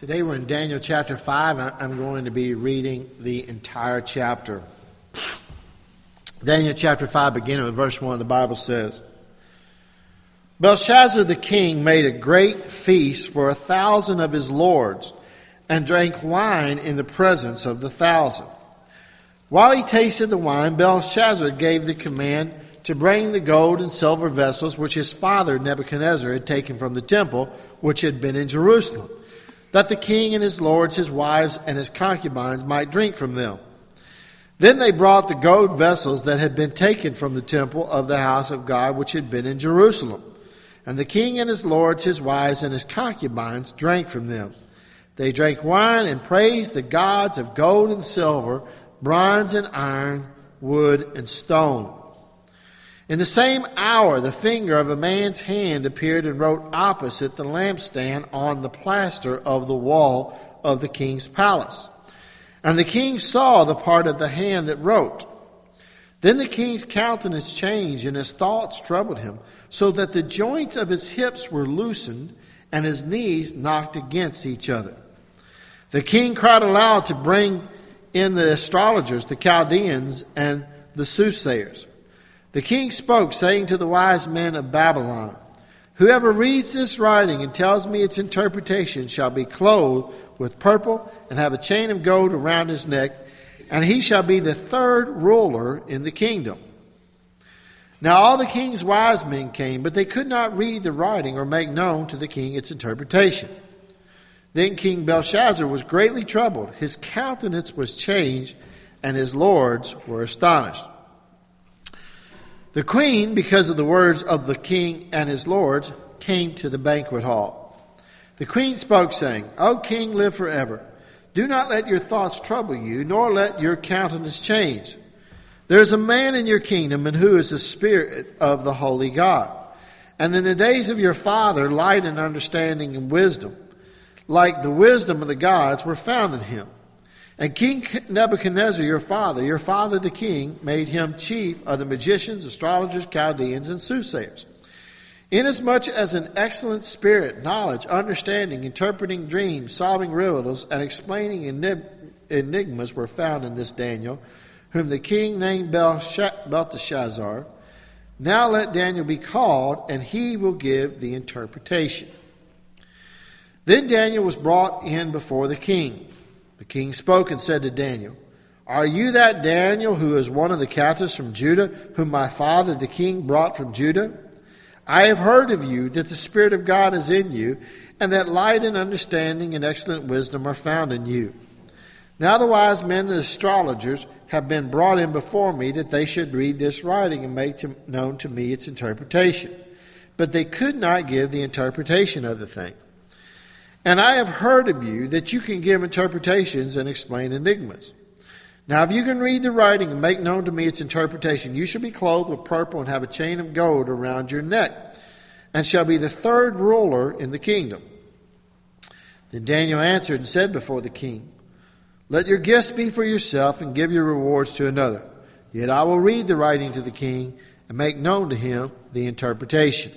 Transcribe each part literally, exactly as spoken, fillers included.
Today we're in Daniel chapter five. I'm going to be reading the entire chapter. Daniel chapter five, beginning with verse one, the Bible says, Belshazzar the king made a great feast for a thousand of his lords, and drank wine in the presence of the thousand. While he tasted the wine, Belshazzar gave the command to bring the gold and silver vessels which his father Nebuchadnezzar had taken from the temple, which had been in Jerusalem, that the king and his lords, his wives, and his concubines might drink from them. Then they brought the gold vessels that had been taken from the temple of the house of God, which had been in Jerusalem. And the king and his lords, his wives, and his concubines drank from them. They drank wine and praised the gods of gold and silver, bronze and iron, wood and stone. In the same hour, the finger of a man's hand appeared and wrote opposite the lampstand on the plaster of the wall of the king's palace. And the king saw the part of the hand that wrote. Then the king's countenance changed, and his thoughts troubled him, so that the joints of his hips were loosened, and his knees knocked against each other. The king cried aloud to bring in the astrologers, the Chaldeans, and the soothsayers. The king spoke, saying to the wise men of Babylon, Whoever reads this writing and tells me its interpretation shall be clothed with purple and have a chain of gold around his neck, and he shall be the third ruler in the kingdom. Now all the king's wise men came, but they could not read the writing or make known to the king its interpretation. Then King Belshazzar was greatly troubled. His countenance was changed, and his lords were astonished. The queen, because of the words of the king and his lords, came to the banquet hall. The queen spoke, saying, O king, live forever. Do not let your thoughts trouble you, nor let your countenance change. There is a man in your kingdom, and who is the spirit of the holy God. And in the days of your father, light and understanding and wisdom, like the wisdom of the gods, were found in him. And King Nebuchadnezzar, your father, your father the king, made him chief of the magicians, astrologers, Chaldeans, and soothsayers. Inasmuch as an excellent spirit, knowledge, understanding, interpreting dreams, solving riddles, and explaining enigmas were found in this Daniel, whom the king named Belteshazzar. Now let Daniel be called, and he will give the interpretation. Then Daniel was brought in before the king. The king spoke and said to Daniel, Are you that Daniel who is one of the captives from Judah, whom my father the king brought from Judah? I have heard of you that the Spirit of God is in you, and that light and understanding and excellent wisdom are found in you. Now the wise men and the astrologers have been brought in before me, that they should read this writing and make to, known to me its interpretation. But they could not give the interpretation of the thing. And I have heard of you that you can give interpretations and explain enigmas. Now if you can read the writing and make known to me its interpretation, you shall be clothed with purple and have a chain of gold around your neck, and shall be the third ruler in the kingdom. Then Daniel answered and said before the king, Let your gifts be for yourself, and give your rewards to another. Yet I will read the writing to the king, and make known to him the interpretation.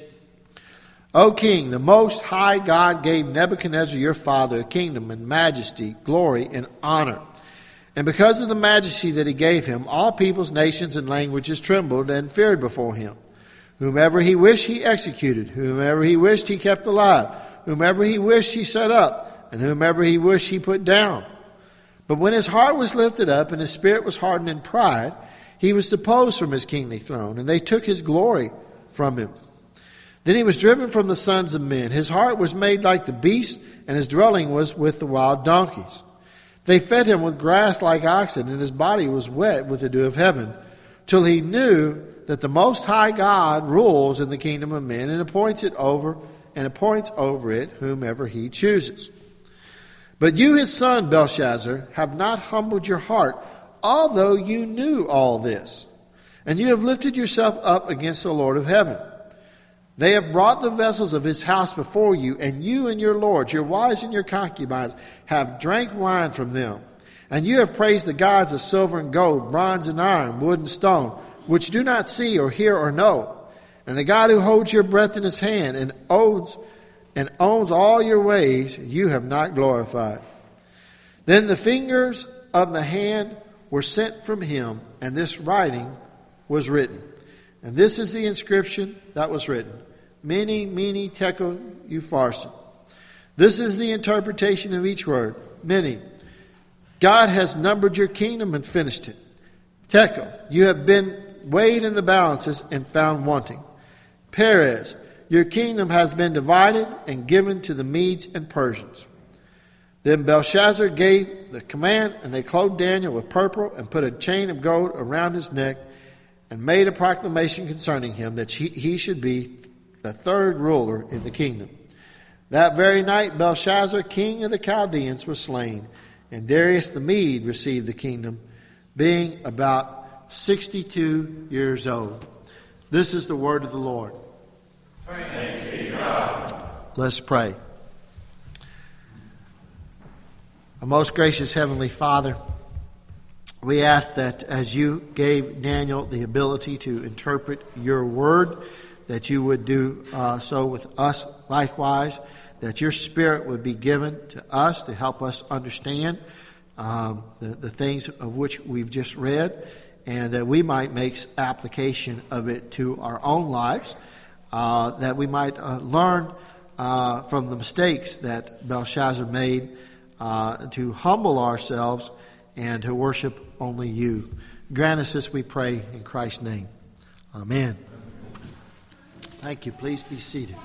O king, the most high God gave Nebuchadnezzar your father a kingdom and majesty, glory, and honor. And because of the majesty that he gave him, all peoples, nations, and languages trembled and feared before him. Whomever he wished he executed, whomever he wished he kept alive, whomever he wished he set up, and whomever he wished he put down. But when his heart was lifted up and his spirit was hardened in pride, he was deposed from his kingly throne, and they took his glory from him. Then he was driven from the sons of men. His heart was made like the beast, and his dwelling was with the wild donkeys. They fed him with grass like oxen, and his body was wet with the dew of heaven, till he knew that the Most High God rules in the kingdom of men, and appoints it over and appoints over it whomever he chooses. But you, his son Belshazzar, have not humbled your heart, although you knew all this, and you have lifted yourself up against the Lord of heaven. They have brought the vessels of his house before you, and you and your lords, your wives and your concubines, have drank wine from them. And you have praised the gods of silver and gold, bronze and iron, wood and stone, which do not see or hear or know. And the God who holds your breath in his hand and owns and owns all your ways you have not glorified. Then the fingers of the hand were sent from him, and this writing was written. And this is the inscription that was written. Mene, mene, tekel, upharsin. This is the interpretation of each word. Mene, God has numbered your kingdom and finished it. Tekel, you have been weighed in the balances and found wanting. Peres, your kingdom has been divided and given to the Medes and Persians. Then Belshazzar gave the command, and they clothed Daniel with purple and put a chain of gold around his neck and made a proclamation concerning him that he, he should be the third ruler in the kingdom. That very night Belshazzar, king of the Chaldeans, was slain, and Darius the Mede received the kingdom, being about sixty-two years old. This is the word of the Lord. Thanks be to God. Let's pray. Our most gracious Heavenly Father, we ask that as you gave Daniel the ability to interpret your word, that you would do uh, so with us likewise, that your Spirit would be given to us to help us understand um, the, the things of which we've just read, and that we might make application of it to our own lives, uh, that we might uh, learn uh, from the mistakes that Belshazzar made, uh, to humble ourselves and to worship only you. Grant us this, we pray, in Christ's name. Amen. Thank you. Please be seated.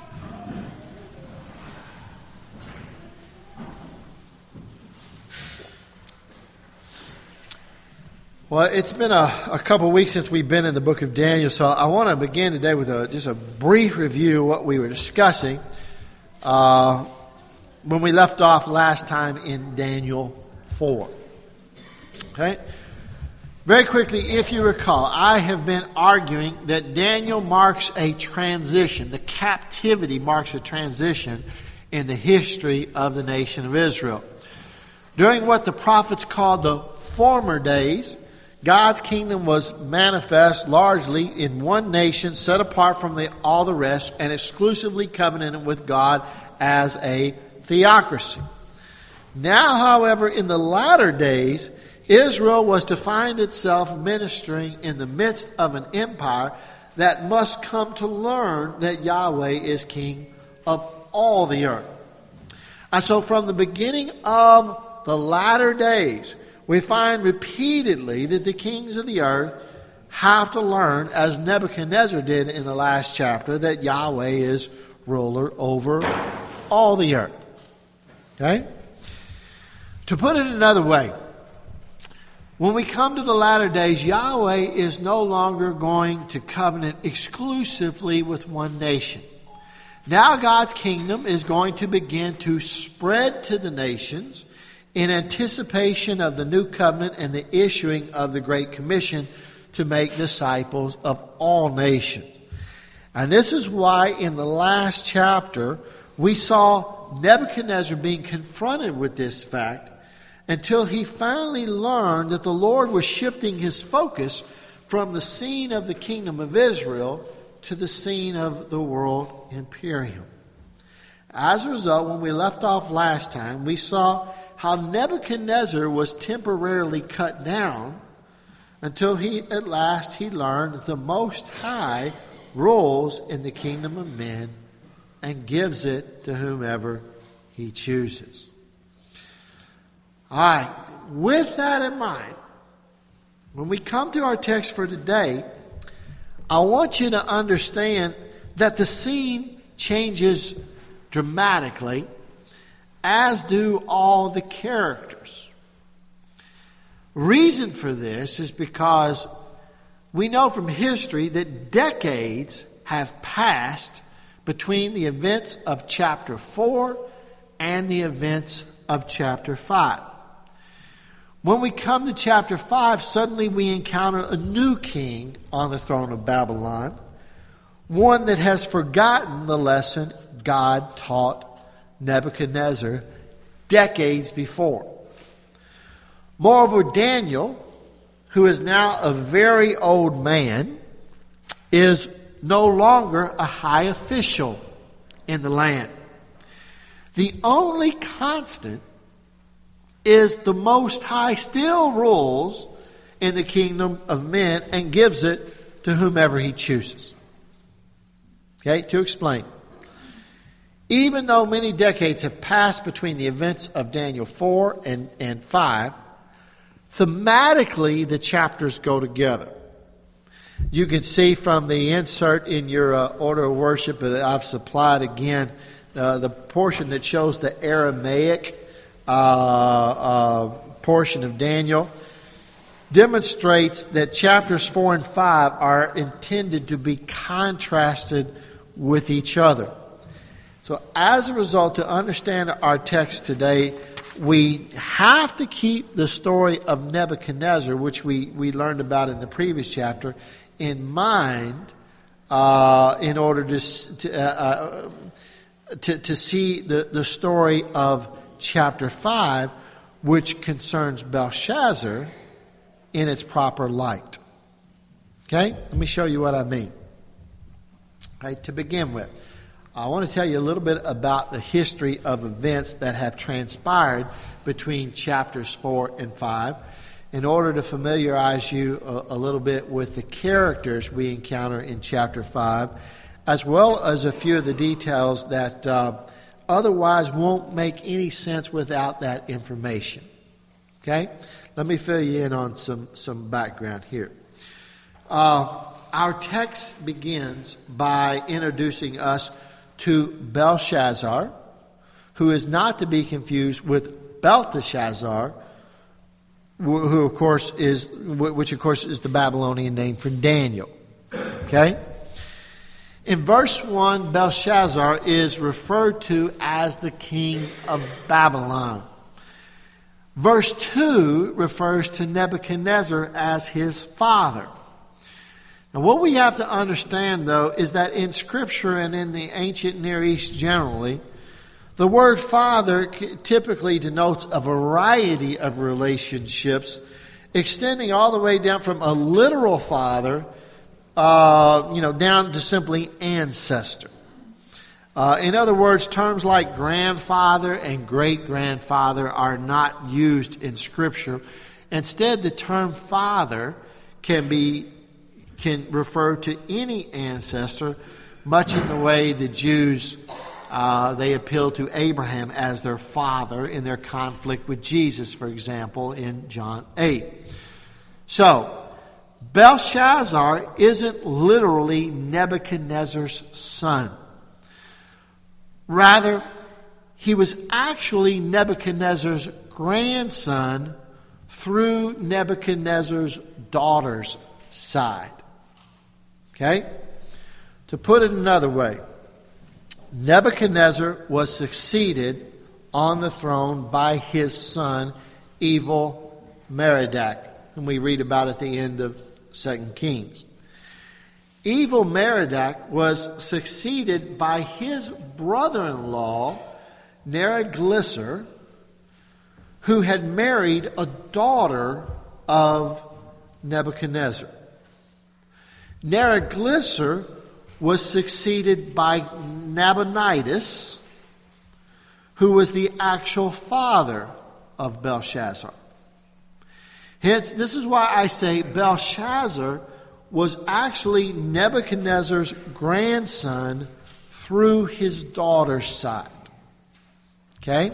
Well, it's been a, a couple of weeks since we've been in the book of Daniel, so I want to begin today with a, just a brief review of what we were discussing uh, when we left off last time in Daniel four. Okay? Very quickly, if you recall, I have been arguing that Daniel marks a transition. The captivity marks a transition in the history of the nation of Israel. During what the prophets called the former days, God's kingdom was manifest largely in one nation set apart from the, all the rest and exclusively covenanted with God as a theocracy. Now, however, in the latter days, Israel was to find itself ministering in the midst of an empire that must come to learn that Yahweh is king of all the earth. And so from the beginning of the latter days, we find repeatedly that the kings of the earth have to learn, as Nebuchadnezzar did in the last chapter, that Yahweh is ruler over all the earth. Okay? To put it another way, when we come to the latter days, Yahweh is no longer going to covenant exclusively with one nation. Now God's kingdom is going to begin to spread to the nations in anticipation of the new covenant and the issuing of the Great Commission to make disciples of all nations. And this is why in the last chapter we saw Nebuchadnezzar being confronted with this fact until he finally learned that the Lord was shifting his focus from the scene of the kingdom of Israel to the scene of the world imperium. As a result, when we left off last time, we saw how Nebuchadnezzar was temporarily cut down until he at last he learned that the Most High rules in the kingdom of men and gives it to whomever he chooses. All right, with that in mind, when we come to our text for today, I want you to understand that the scene changes dramatically, as do all the characters. Reason for this is because we know from history that decades have passed between the events of chapter four and the events of chapter five. When we come to chapter five, suddenly we encounter a new king on the throne of Babylon, one that has forgotten the lesson God taught Nebuchadnezzar decades before. Moreover, Daniel, who is now a very old man, is no longer a high official in the land. The only constant is the Most High still rules in the kingdom of men and gives it to whomever he chooses. Okay, to explain. Even though many decades have passed between the events of Daniel four and, and five, thematically the chapters go together. You can see from the insert in your uh, order of worship that I've supplied again, uh, the portion that shows the Aramaic uh, uh, portion of Daniel demonstrates that chapters four and five are intended to be contrasted with each other. So as a result, to understand our text today, we have to keep the story of Nebuchadnezzar, which we, we learned about in the previous chapter, in mind uh, in order to to, uh, to to see the, the story of chapter five, which concerns Belshazzar, in its proper light. Okay? Let me show you what I mean. All right, to begin with, I want to tell you a little bit about the history of events that have transpired between chapters four and five in order to familiarize you a, a little bit with the characters we encounter in chapter five, as well as a few of the details that uh, otherwise won't make any sense without that information. Okay? Let me fill you in on some, some background here. Uh, our text begins by introducing us to Belshazzar, who is not to be confused with Belteshazzar, who of course is, which of course is the Babylonian name for Daniel. Okay? In verse one, Belshazzar is referred to as the king of Babylon. Verse two refers to Nebuchadnezzar as his father. Now, what we have to understand, though, is that in Scripture and in the ancient Near East generally, the word father typically denotes a variety of relationships, extending all the way down from a literal father, uh, you know, down to simply ancestor. Uh, in other words, terms like grandfather and great-grandfather are not used in Scripture. Instead, the term father can be can refer to any ancestor, much in the way the Jews, uh, they appeal to Abraham as their father in their conflict with Jesus, for example, in John eight. So, Belshazzar isn't literally Nebuchadnezzar's son. Rather, he was actually Nebuchadnezzar's grandson through Nebuchadnezzar's daughter's side. Okay? To put it another way, Nebuchadnezzar was succeeded on the throne by his son, Evil Merodach, whom we read about at the end of Second Kings. Evil Merodach was succeeded by his brother-in-law, Neriglissar, who had married a daughter of Nebuchadnezzar. Neriglissar was succeeded by Nabonidus, who was the actual father of Belshazzar. Hence, this is why I say Belshazzar was actually Nebuchadnezzar's grandson through his daughter's side. Okay?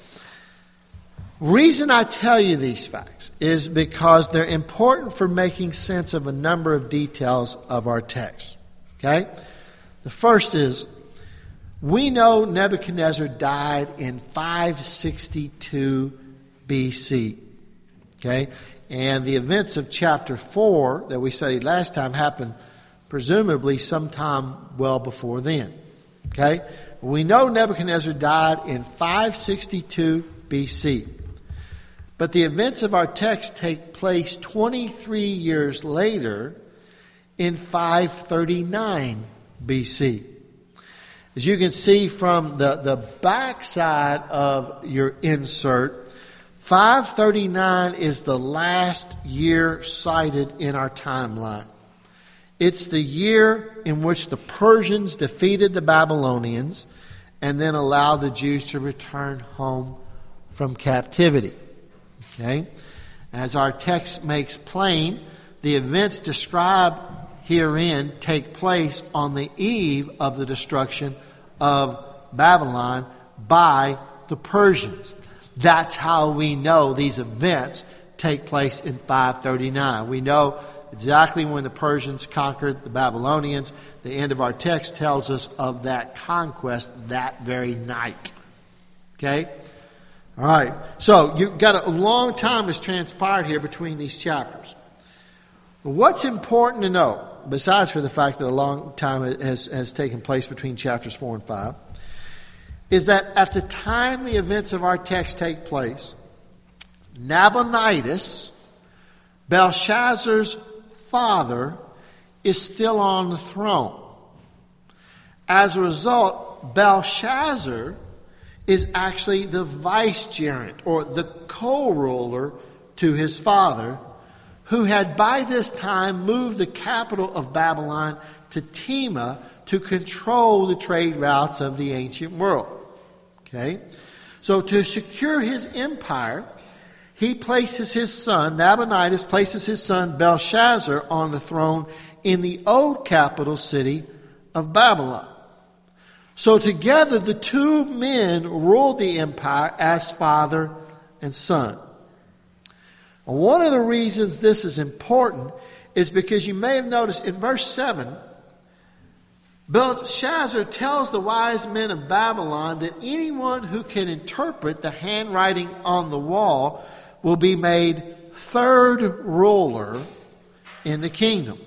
Reason I tell you these facts is because they're important for making sense of a number of details of our text. Okay? The first is, we know Nebuchadnezzar died in five sixty-two B C. Okay? And the events of chapter four that we studied last time happened presumably sometime well before then. Okay? We know Nebuchadnezzar died in five sixty-two B C. But the events of our text take place twenty-three years later in five thirty-nine B C. As you can see from the, the backside of your insert, five thirty-nine is the last year cited in our timeline. It's the year in which the Persians defeated the Babylonians and then allow the Jews to return home from captivity. Okay? As our text makes plain, the events described herein take place on the eve of the destruction of Babylon by the Persians. That's how we know these events take place in five thirty-nine. We know exactly when the Persians conquered the Babylonians. The end of our text tells us of that conquest that very night. Okay? All right. So you've got a long time has transpired here between these chapters. What's important to know, besides for the fact that a long time has, has taken place between chapters four and five, is that at the time the events of our text take place, Nabonidus, Belshazzar's father, is still on the throne. As a result, Belshazzar is actually the vicegerent or the co-ruler to his father, who had by this time moved the capital of Babylon to Tema to control the trade routes of the ancient world. Okay? So to secure his empire, he places his son, Nabonidus places his son Belshazzar on the throne in the old capital city of Babylon. So together the two men ruled the empire as father and son. And one of the reasons this is important is because you may have noticed in verse seven, Belshazzar tells the wise men of Babylon that anyone who can interpret the handwriting on the wall will be made third ruler in the kingdom.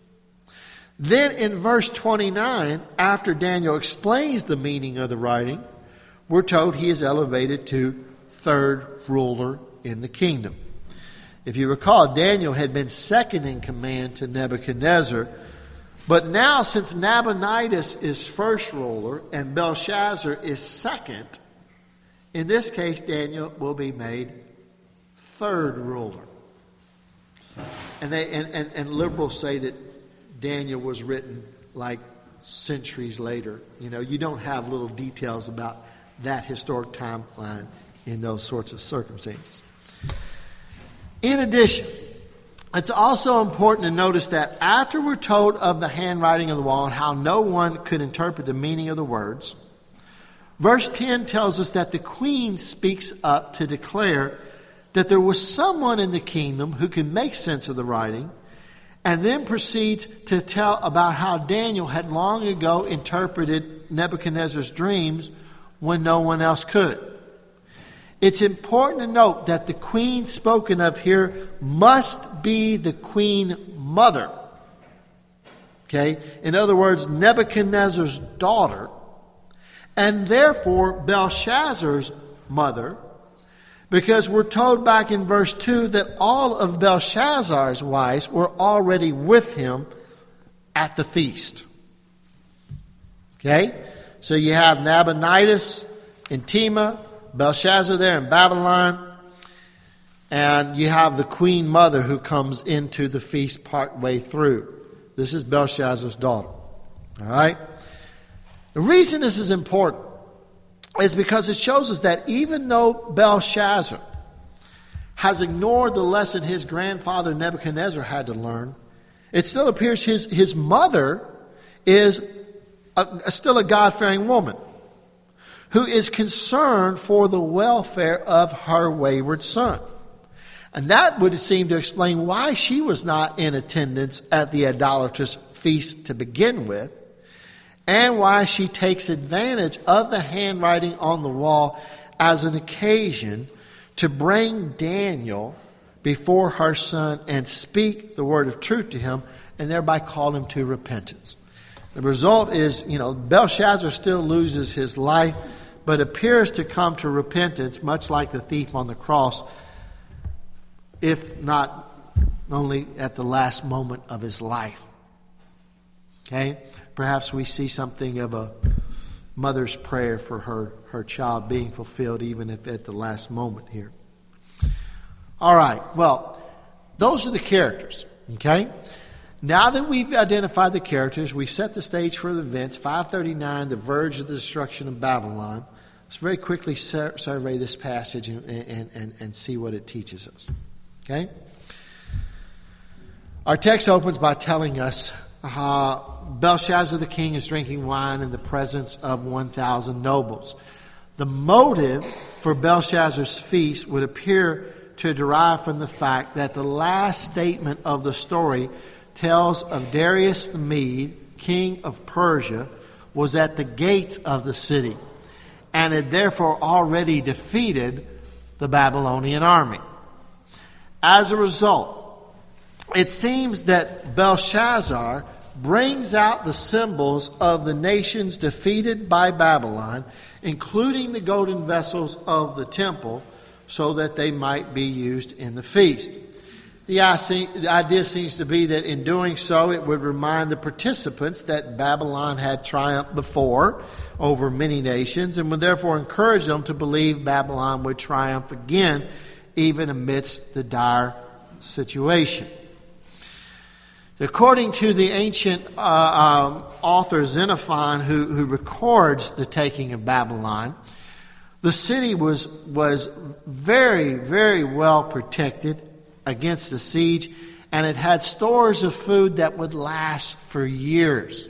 Then in verse twenty-nine, after Daniel explains the meaning of the writing, we're told he is elevated to third ruler in the kingdom. If you recall, Daniel had been second in command to Nebuchadnezzar, but now since Nabonidus is first ruler and Belshazzar is second, in this case Daniel will be made third ruler. And they and, and, and liberals say that Daniel was written like centuries later. You know, you don't have little details about that historic timeline in those sorts of circumstances. In addition, it's also important to notice that after we're told of the handwriting of the wall and how no one could interpret the meaning of the words, verse ten tells us that the queen speaks up to declare that there was someone in the kingdom who could make sense of the writing, and then proceeds to tell about how Daniel had long ago interpreted Nebuchadnezzar's dreams when no one else could. It's important to note that the queen spoken of here must be the queen mother. Okay? In other words, Nebuchadnezzar's daughter, and therefore Belshazzar's mother, because we're told back in verse two that all of Belshazzar's wives were already with him at the feast. Okay? So you have Nabonidus in Tema, Belshazzar there in Babylon, and you have the queen mother who comes into the feast part way through. This is Belshazzar's daughter. All right? The reason this is important is because it shows us that even though Belshazzar has ignored the lesson his grandfather Nebuchadnezzar had to learn, it still appears his, his mother is a, still a God-fearing woman who is concerned for the welfare of her wayward son. And that would seem to explain why she was not in attendance at the idolatrous feast to begin with, and why she takes advantage of the handwriting on the wall as an occasion to bring Daniel before her son and speak the word of truth to him, and thereby call him to repentance. The result is, you know, Belshazzar still loses his life, but appears to come to repentance, much like the thief on the cross, if not only at the last moment of his life. Okay? Perhaps we see something of a mother's prayer for her, her child being fulfilled, even if at the last moment here. All right. Well, those are the characters. Okay? Now that we've identified the characters, we've set the stage for the events, five thirty-nine, the verge of the destruction of Babylon. Let's very quickly sur- survey this passage and, and, and, and see what it teaches us. Okay? Our text opens by telling us uh, Belshazzar the king is drinking wine in the presence of one thousand nobles. The motive for Belshazzar's feast would appear to derive from the fact that the last statement of the story tells of Darius the Mede, king of Persia, was at the gates of the city and had therefore already defeated the Babylonian army. As a result, it seems that Belshazzar brings out the symbols of the nations defeated by Babylon, including the golden vessels of the temple, so that they might be used in the feast. The idea seems to be that in doing so, it would remind the participants that Babylon had triumphed before over many nations and would therefore encourage them to believe Babylon would triumph again, even amidst the dire situation. According to the ancient uh, um, author Xenophon, who, who records the taking of Babylon, the city was, was very, very well protected against the siege, and it had stores of food that would last for years.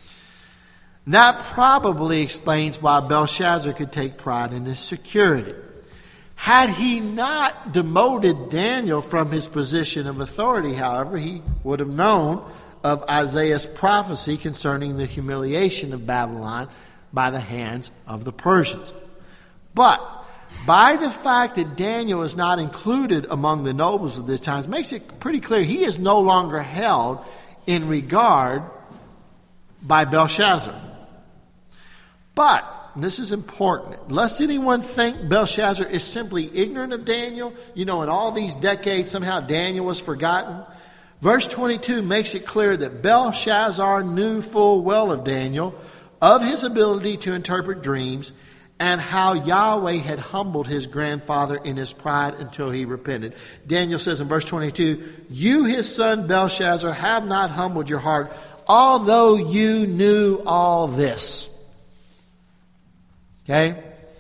That probably explains why Belshazzar could take pride in his security. Had he not demoted Daniel from his position of authority, however, he would have known of Isaiah's prophecy concerning the humiliation of Babylon by the hands of the Persians. But by the fact that Daniel is not included among the nobles of this time, it makes it pretty clear he is no longer held in regard by Belshazzar. But, and this is important, lest anyone think Belshazzar is simply ignorant of Daniel, you know, in all these decades somehow Daniel was forgotten. Verse twenty-two makes it clear that Belshazzar knew full well of Daniel, of his ability to interpret dreams, and how Yahweh had humbled his grandfather in his pride until he repented. Daniel says in verse twenty-two, "You, his son Belshazzar, have not humbled your heart, although you knew all this." Okay?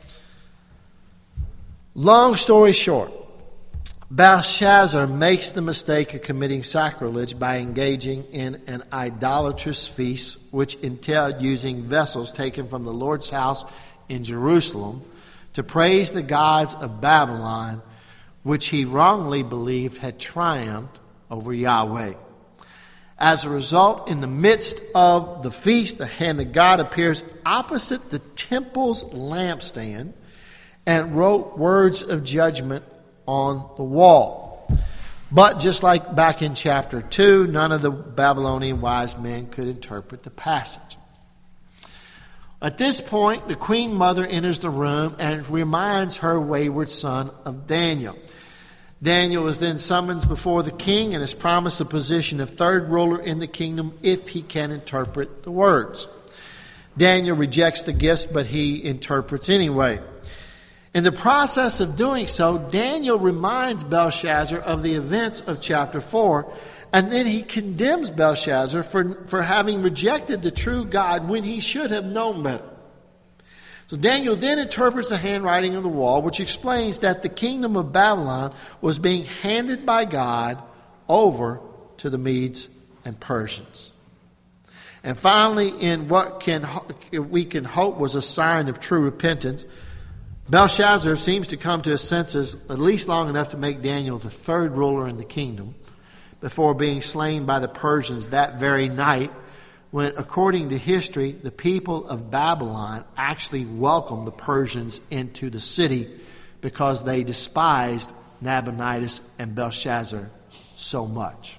Long story short, Belshazzar makes the mistake of committing sacrilege by engaging in an idolatrous feast, which entailed using vessels taken from the Lord's house in Jerusalem to praise the gods of Babylon, which he wrongly believed had triumphed over Yahweh. As a result, in the midst of the feast, the hand of God appears opposite the temple's lampstand and wrote words of judgment on the wall. But just like back in chapter two, none of the Babylonian wise men could interpret the passage. At this point, the queen mother enters the room and reminds her wayward son of Daniel. Daniel is then summoned before the king and is promised the position of third ruler in the kingdom if he can interpret the words. Daniel rejects the gifts, but he interprets anyway. In the process of doing so, Daniel reminds Belshazzar of the events of chapter four, and then he condemns Belshazzar for, for having rejected the true God when he should have known better. So Daniel then interprets the handwriting of the wall, which explains that the kingdom of Babylon was being handed by God over to the Medes and Persians. And finally, in what can we can hope was a sign of true repentance, Belshazzar seems to come to his senses at least long enough to make Daniel the third ruler in the kingdom before being slain by the Persians that very night, when, according to history, the people of Babylon actually welcomed the Persians into the city because they despised Nabonidus and Belshazzar so much.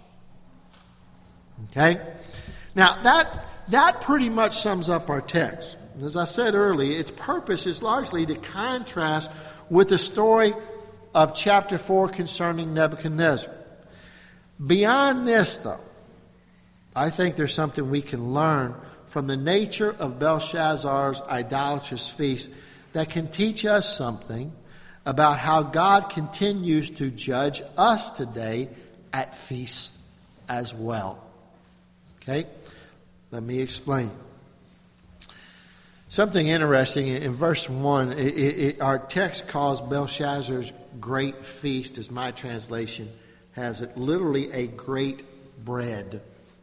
Okay? Now, that, that pretty much sums up our text. As I said earlier, its purpose is largely to contrast with the story of chapter four concerning Nebuchadnezzar. Beyond this, though, I think there's something we can learn from the nature of Belshazzar's idolatrous feast that can teach us something about how God continues to judge us today at feasts as well. Okay? Let me explain. Something interesting in verse one, it, it, our text calls Belshazzar's great feast, as my translation has it, literally a great bread.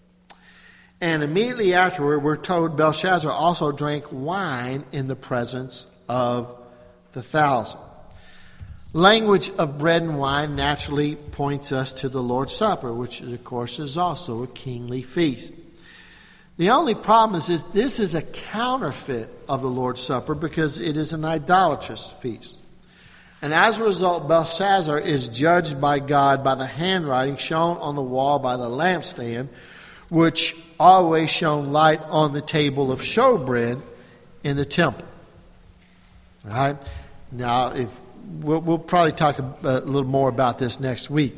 And immediately afterward, we're told Belshazzar also drank wine in the presence of the thousand. Language of bread and wine naturally points us to the Lord's Supper, which of course is also a kingly feast. The only problem is, is this is a counterfeit of the Lord's Supper because it is an idolatrous feast. And as a result, Belshazzar is judged by God by the handwriting shown on the wall by the lampstand, which always shone light on the table of showbread in the temple. All right? Now, if we'll, we'll probably talk a, a little more about this next week.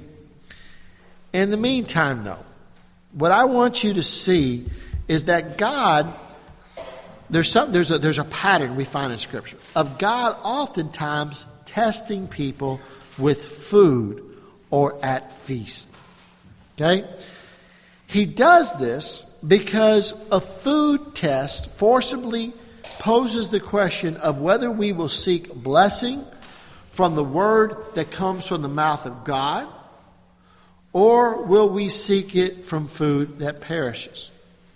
In the meantime, though, what I want you to see is that God, there's some, there's a, there's a pattern we find in Scripture of God oftentimes testing people with food or at feast. Okay? He does this because a food test forcibly poses the question of whether we will seek blessing from the word that comes from the mouth of God, or will we seek it from food that perishes.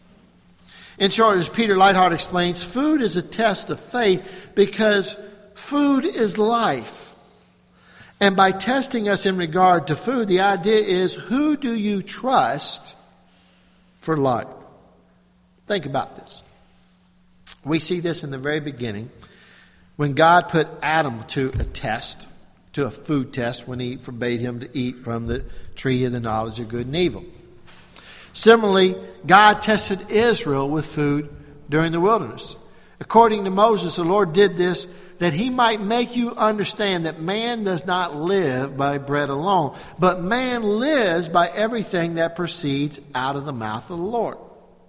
In short, as Peter Leithart explains, food is a test of faith because food is life. And by testing us in regard to food, the idea is, who do you trust for life? Think about this. We see this in the very beginning when God put Adam to a test, to a food test, when he forbade him to eat from the tree of the knowledge of good and evil. Similarly, God tested Israel with food during the wilderness. According to Moses, the Lord did this that he might make you understand that man does not live by bread alone, but man lives by everything that proceeds out of the mouth of the Lord.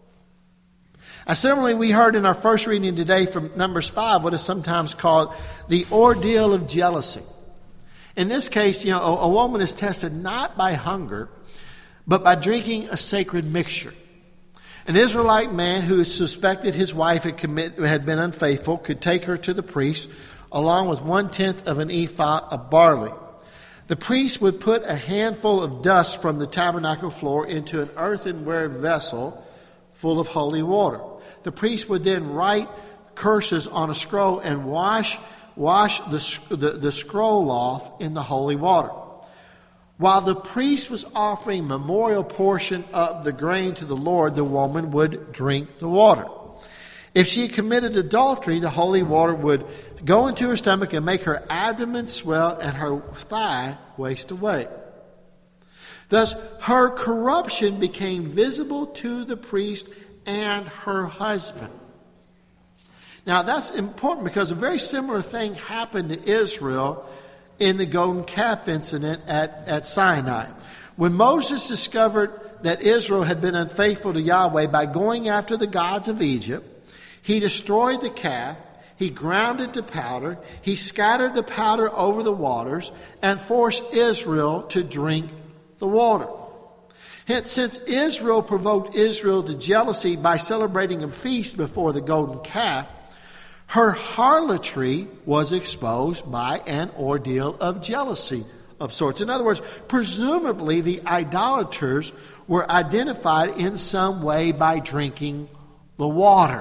And similarly, we heard in our first reading today from Numbers five what is sometimes called the ordeal of jealousy. In this case, you know, a, a woman is tested not by hunger, but by drinking a sacred mixture. An Israelite man who suspected his wife had, commit, had been unfaithful could take her to the priest along with one-tenth of an ephah of barley. The priest would put a handful of dust from the tabernacle floor into an earthenware vessel full of holy water. The priest would then write curses on a scroll and wash, wash the, the, the scroll off in the holy water. While the priest was offering memorial portion of the grain to the Lord, the woman would drink the water. If she committed adultery, the holy water would go into her stomach and make her abdomen swell and her thigh waste away. Thus, her corruption became visible to the priest and her husband. Now, that's important because a very similar thing happened to Israel in the golden calf incident at, at Sinai. When Moses discovered that Israel had been unfaithful to Yahweh by going after the gods of Egypt, he destroyed the calf, he ground it to powder, he scattered the powder over the waters, and forced Israel to drink the water. Hence, since Israel provoked Israel to jealousy by celebrating a feast before the golden calf, her harlotry was exposed by an ordeal of jealousy of sorts. In other words, presumably the idolaters were identified in some way by drinking the water.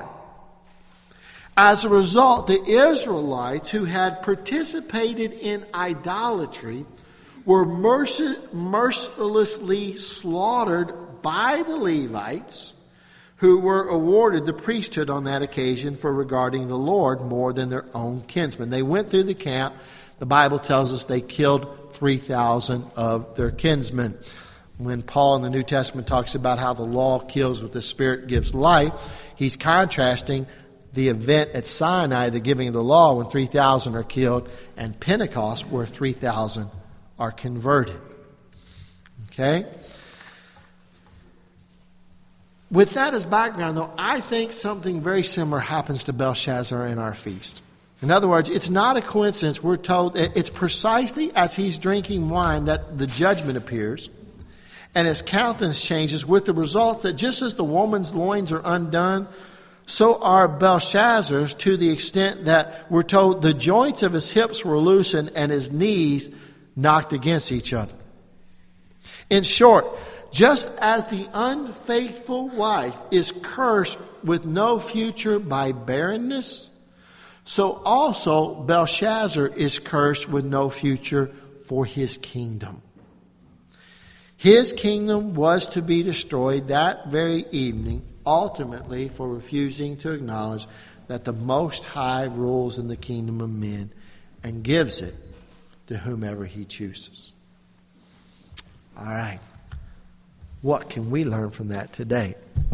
As a result, the Israelites who had participated in idolatry were merc- mercilessly slaughtered by the Levites, who were awarded the priesthood on that occasion for regarding the Lord more than their own kinsmen. They went through the camp. The Bible tells us they killed three thousand of their kinsmen. When Paul in the New Testament talks about how the law kills but the Spirit gives life, he's contrasting the event at Sinai, the giving of the law, when three thousand are killed, and Pentecost, where three thousand are converted. Okay? With that as background, though, I think something very similar happens to Belshazzar in our feast. In other words, it's not a coincidence. We're told it's precisely as he's drinking wine that the judgment appears. and his countenance changes, with the result that just as the woman's loins are undone, so are Belshazzar's, to the extent that we're told the joints of his hips were loosened and his knees knocked against each other. In short, just as the unfaithful wife is cursed with no future by barrenness, so also Belshazzar is cursed with no future for his kingdom. His kingdom was to be destroyed that very evening, ultimately for refusing to acknowledge that the Most High rules in the kingdom of men and gives it to whomever he chooses. All right. What can we learn from that today?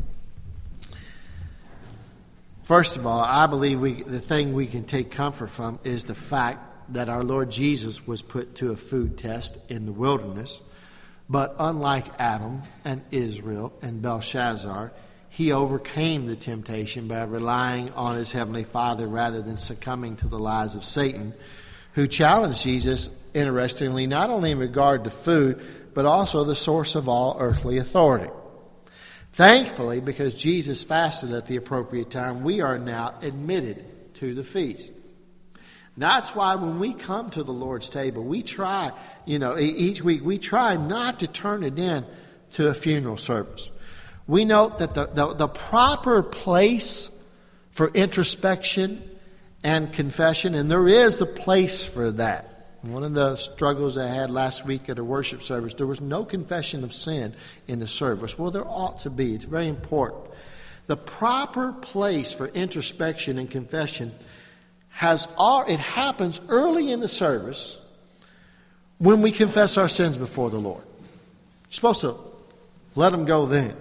First of all, I believe we, the thing we can take comfort from is the fact that our Lord Jesus was put to a food test in the wilderness. But unlike Adam and Israel and Belshazzar, he overcame the temptation by relying on his heavenly Father rather than succumbing to the lies of Satan, who challenged Jesus, interestingly, not only in regard to food, but also the source of all earthly authority. Thankfully, because Jesus fasted at the appropriate time, we are now admitted to the feast. That's why when we come to the Lord's table, we try, you know, each week, we try not to turn it in to a funeral service. We note that the, the, the proper place for introspection and confession, and there is a place for that. One of the struggles I had last week at a worship service, there was no confession of sin in the service. Well, there ought to be. It's very important. The proper place for introspection and confession has all, it happens early in the service when we confess our sins before the Lord. You're supposed to let them go then.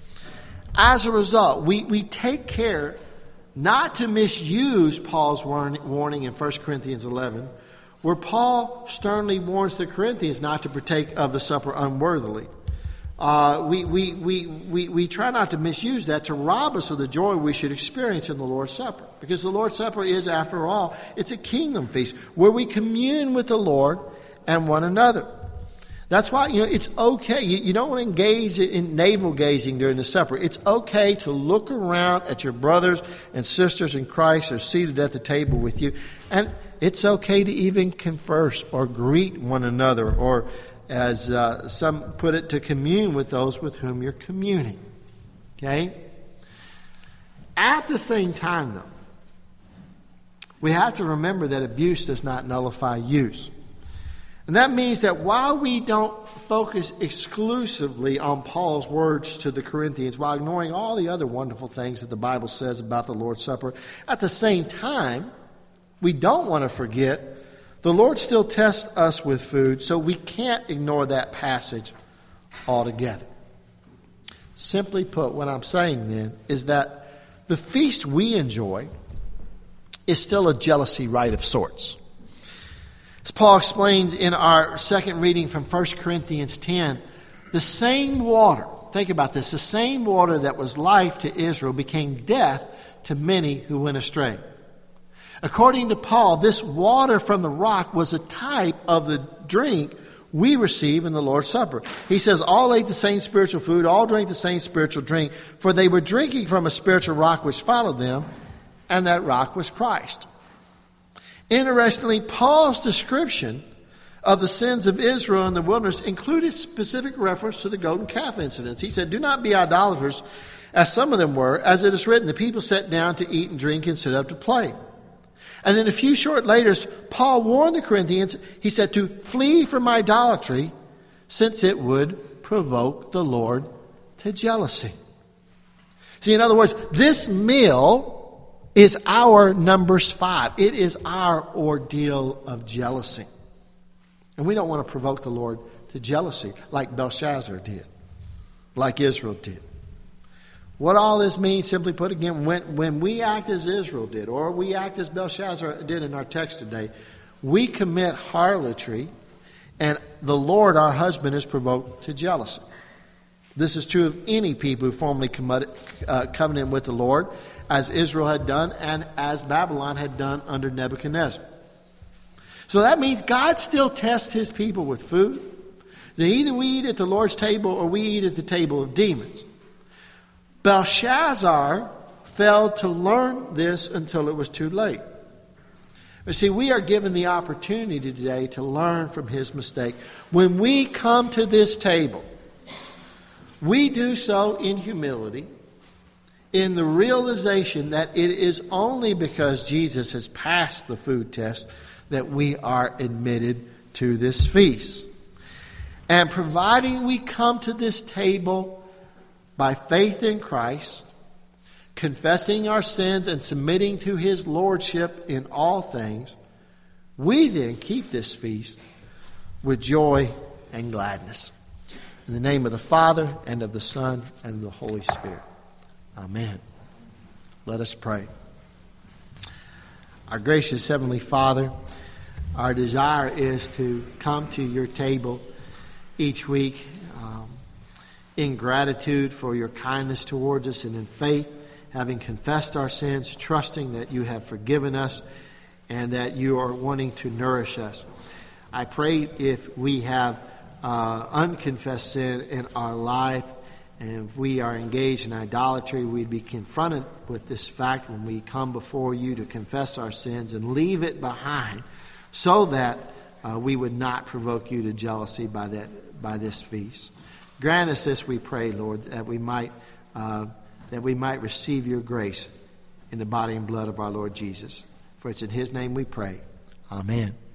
As a result, we, we take care not to misuse Paul's warning in First Corinthians eleven, where Paul sternly warns the Corinthians not to partake of the supper unworthily. Uh, we, we, we, we, we try not to misuse that to rob us of the joy we should experience in the Lord's Supper. Because the Lord's Supper is, after all, it's a kingdom feast where we commune with the Lord and one another. That's why, you know, it's okay. You, you don't want to engage in navel gazing during the supper. It's okay to look around at your brothers and sisters in Christ who are seated at the table with you. And it's okay to even converse or greet one another, or as uh, some put it, to commune with those with whom you're communing. Okay? At the same time, though, we have to remember that abuse does not nullify use. And that means that while we don't focus exclusively on Paul's words to the Corinthians, while ignoring all the other wonderful things that the Bible says about the Lord's Supper, at the same time, we don't want to forget the Lord still tests us with food, so we can't ignore that passage altogether. Simply put, what I'm saying then is that the feast we enjoy is still a jealousy rite of sorts. As Paul explains in our second reading from First Corinthians ten, the same water, think about this, the same water that was life to Israel became death to many who went astray. According to Paul, this water from the rock was a type of the drink we receive in the Lord's Supper. He says, all ate the same spiritual food, all drank the same spiritual drink, for they were drinking from a spiritual rock which followed them, and that rock was Christ. Interestingly, Paul's description of the sins of Israel in the wilderness included specific reference to the golden calf incidents. He said, do not be idolaters, as some of them were, as it is written, the people sat down to eat and drink and stood up to play. And then a few short later, Paul warned the Corinthians, he said, to flee from idolatry, since it would provoke the Lord to jealousy. See, in other words, this meal is our Numbers five. It is our ordeal of jealousy. And we don't want to provoke the Lord to jealousy like Belshazzar did, like Israel did. What all this means, simply put again, when, when we act as Israel did, or we act as Belshazzar did in our text today, we commit harlotry, and the Lord, our husband, is provoked to jealousy. This is true of any people who formerly committed, uh, covenanted with the Lord, as Israel had done, and as Babylon had done under Nebuchadnezzar. So that means God still tests his people with food. That either we eat at the Lord's table or we eat at the table of demons. Belshazzar failed to learn this until it was too late. But see, we are given the opportunity today to learn from his mistake. When we come to this table, we do so in humility, in the realization that it is only because Jesus has passed the food test that we are admitted to this feast. And providing we come to this table by faith in Christ, confessing our sins and submitting to his lordship in all things, we then keep this feast with joy and gladness. In the name of the Father, and of the Son, and of the Holy Spirit. Amen. Let us pray. Our gracious Heavenly Father, our desire is to come to your table each week um, in gratitude for your kindness towards us, and in faith, having confessed our sins, trusting that you have forgiven us and that you are wanting to nourish us. I pray if we have uh, unconfessed sin in our life, and if we are engaged in idolatry, we'd be confronted with this fact when we come before you to confess our sins and leave it behind, so that uh, we would not provoke you to jealousy by that by this feast. Grant us this, we pray, Lord, that we might uh, that we might receive your grace in the body and blood of our Lord Jesus. For it's in his name we pray. Amen.